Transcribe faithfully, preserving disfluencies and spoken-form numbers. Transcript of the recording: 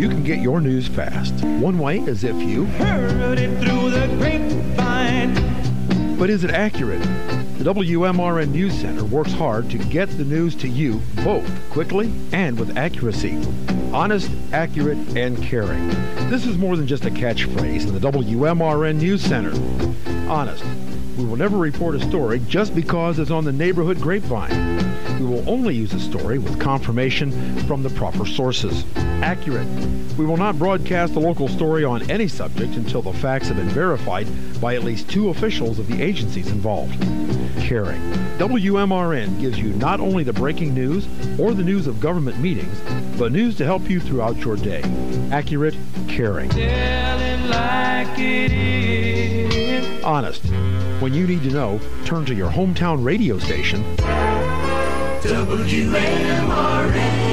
you can get your news fast. One way is if you heard it through the grapevine. But is it accurate? The W M R N News Center works hard to get the news to you both quickly and with accuracy. Honest, accurate, and caring. This is more than just a catchphrase in the W M R N News Center. Honest. We will never report a story just because it's on the neighborhood grapevine. We will only use a story with confirmation from the proper sources. Accurate. We will not broadcast a local story on any subject until the facts have been verified by at least two officials of the agencies involved. Caring. W M R N gives you not only the breaking news or the news of government meetings, but news to help you throughout your day. Accurate, caring. Tell it like it is. Honest. When you need to know, turn to your hometown radio station. W M R N.